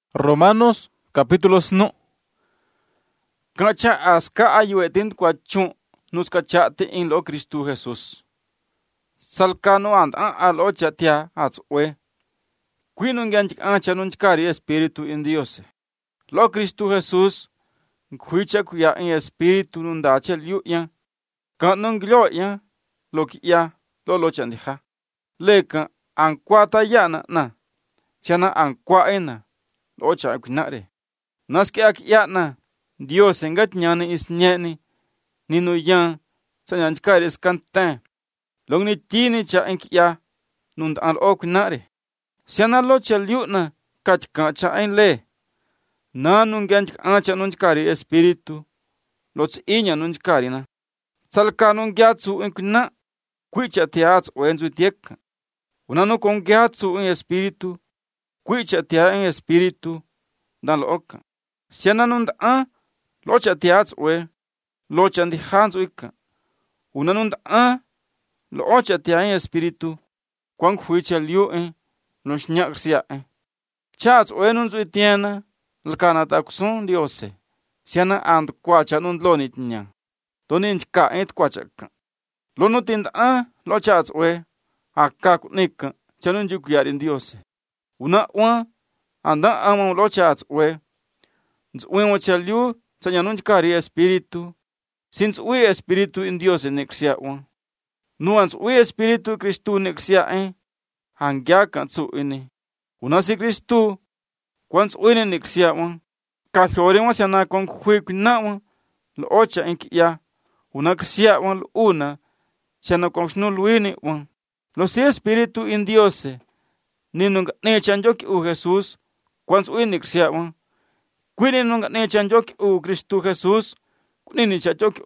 Romanos capítulo 1. Kacha aska ayuetin kwachun nos kachate in lo Cristo Jesús. Salkano and al ochatia atzwe. Quinun ganchik ancha nunchkari espíritu in Dios. Lo Cristo Jesús kuicha kuya in espíritu nundache liu ya. Kanun glo ya lo kia lo chandiha. Leka ankwata yana na. Siana ankwa ena. Ocha kunare. Naske ak yana Dios engat nyane is nyeni ninu yan sanyanchkari is kantan. Longni tini cha enkya nund al okunare. Siana lo cha liuna kachka cha le. Na nunganchk ancha nunchkari espiritu. Lots inya nunchkari na. Salka nungyatsu enkuna kuicha teats oenzu tiek. Unano kongyatsu en espiritu. Kuicha tia en espíritu dan lo oka. Siana nund locha tiats we locha ndi hans wika. Una nund locha tia en espíritu kwan kuicha liu en los nyaksia en. Chats we nund zui tiana lkana ta kusun diose. Siana and kwacha nund lo nit nyang. Donin chka et kwacha ka. Lo nutind lo chats we akak nika chanun jukyar in diose. Una anda amam lo chats we nzwe chaliu chanyanun kari espíritu since we espíritu in Dios nexia nuans we espíritu Cristo nexia hangya kansu ini una si Cristo kwans we nexia ka thore wa sana kon khwe kuna lo ocha enkia una ksia una sana kon snu luini lo si espíritu in Dios ninunga ne chanjoki u Jesús kwans uinixia kwini nunga ne chanjoki u Cristo Jesús kunini chajoki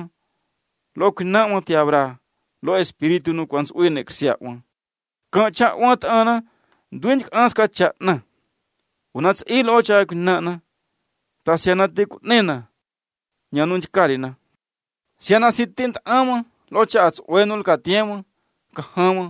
lo kuna ti abra lo espíritu nu kwans uinixia ka cha wat ana duin aska cha na unats ilo cha kuna na ta siana te kunena nyanun karina siana sitint lo chats wenul ka tiema ka hama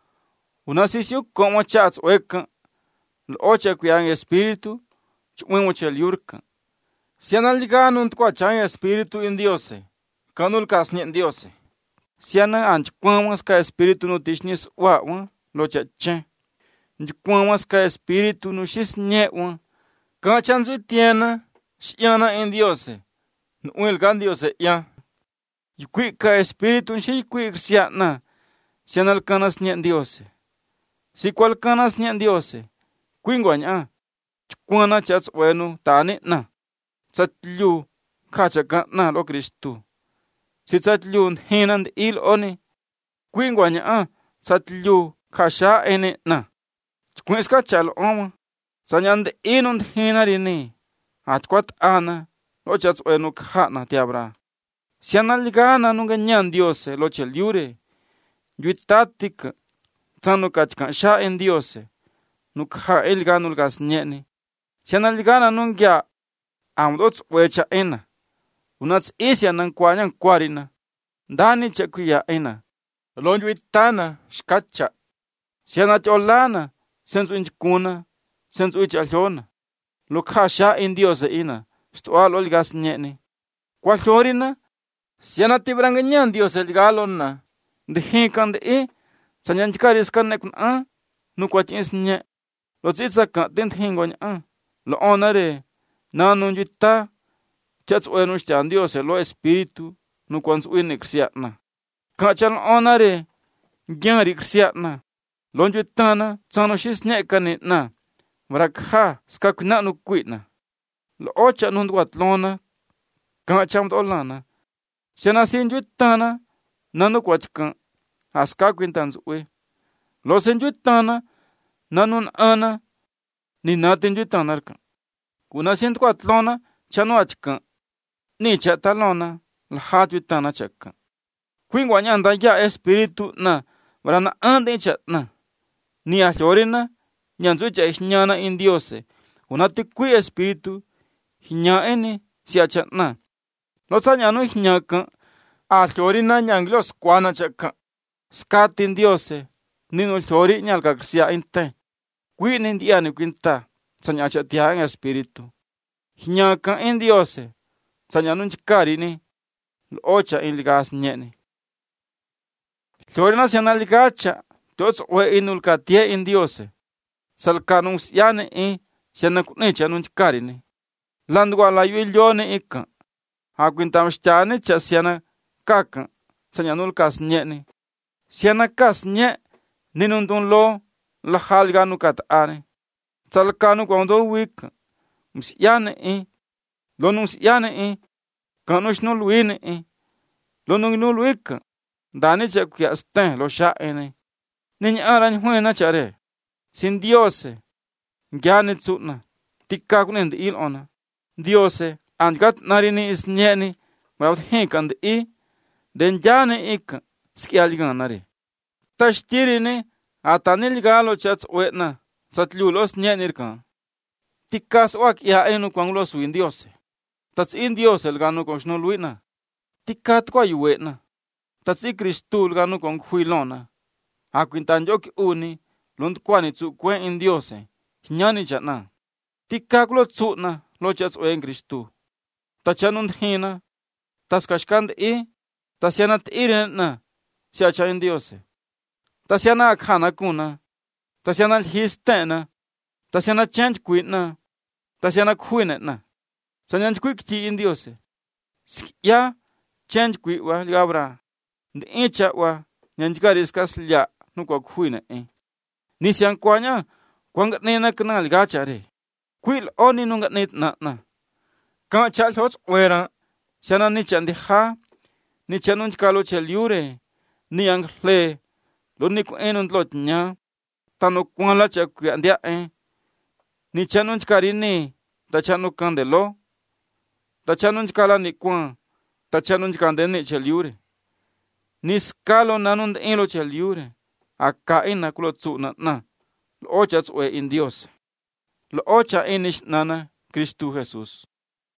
una sisiu como chats weka ocha kuyan espíritu chuen ocha liurka siana liganun kwa chan espíritu in Dios kanul kasni in Dios siana anch kwamas ka espíritu no tishnis wa lo chache kwamas ka espíritu no shisne ka chanzu tiena siana in Dios no el gan Dios ya yukui ka espíritu shi kui siana siana kanas ni in Dios. Si cual canas ni en Dios, quinguaña, cuana chats bueno, tane na, chatlu, cachaca na lo Cristo. Si chatlu hinand il one, quinguaña, chatlu, cacha ene na. Quisca chal oma, sanyand inund hinarini, atquat ana, lo chats bueno cana tiabra. Si analigana nunga nyan Dios, lo cheliure, yuitatic. Sano kachkan sha en Dios nukha elganul gas nyeni siana ligana nungya amdots wecha ena unats isya nan kwanyang kwarina dani chakuya ena lonjuitana shkacha siana cholana sensu inchkuna sensu ichalona lukha sha en Dios ena stwal olgas nyeni kwalorina siana tibranganyan Dios elgalonna dehinkan de sanyanchikari iskan nu kwachis nye lo tsitsa ka tint hingoñ lo onare na nunjita chats wenu stan Dios lo espíritu nu kwans uinixia ka chal onare gyari xia lo njitana tsano shis nye kani na mrakha skakna nu kuina lo ocha nundwat lona ka cham dolana sena sinjitana nanu kwachkan aska quintanz we los enjuitana nanun ana ni natinjuitana ka kuna sint kwatlona chanuachka ni chatalona lhatjuitana chaka quingwaña anda ya espíritu na varana ande chatna ni ajorina nyanzucha ihñana in Dios una tikui espíritu hiñaeni si achatna los añanu ihñaka ajorina nyanglos kwana chaka skatin Dios ninu llori nyal kaksia inte kwinin diani kwinta Sanya cha tia en espíritu. Hinya kan in Dios. Sanya nun chikari ni. Ocha in ligas nyeni. Florina siana ligacha. Tots we inul ka tia in Dios. Salkanung siane in. Siana kunecha nun chikari ni. Landwa la yuilione ika. Hakuintam shchane cha siana kaka. Sanya nul kas nyeni. Siana kas nye. Ninundun lo. La halga nukat ane. Salkanu kwando wika. Msiane in. Lonung siane in. Kanush nul wine in. Lonung nul wika. Dani cha kuya sten lo sha ene. Niña aran huena chare. Sin Diose. Gyane tsutna. Tikka kunende il ona. Diose. Angat narini is nyeni. Maraut hinkan de i. Den jane ik. Skialigan nari. Tashtiri ni. Atanil galo chats wetna. Satlulos nyenirkan. Tikkas wak ya enu kwanglos win Diose. Tats in Dios el gano con shnul wina. Tikkat kwa yuwetna. Tats i Kristul gano con huilona. Hakuintan yoki uni. Lund kwani tsu kwen in Diose. Hinyani chatna. Tikkak lo tsutna. Lo chats wen Kristu. Tachanund hina. Tas kashkand i. Tasyanat irinetna. Siacha in Diose. Tasyana akhana kuna. Tasyana histena. Tasyana change kwitna. Tasyana kwinetna. Sanyan kwikti in Diose. Ya change kwitwa ligabra. Ndi incha wa. Nyanjikaris kaslia. Nukwa kwine eh. Nisyan kwanya. Kwangat nena kana ligachare. Kwil oni nungat net na. Kang chal hots wera. Sana ni chandi ha. Ni chanunj kalo chel yure. Ni ang hle. Lo ni ku enun lot nya. Tano kwala cha kuyandia eh. Ni chanunj karini. Ta chanu kandelo. Ta chanunj kala ni kwan. Ta chanunj kande ni chel yure. Ni skalo nanund ilo chel yure. Aka ina kulo tsu na. Lo ocha tsue in Dios. Lo ocha inish nana Cristo Jesus.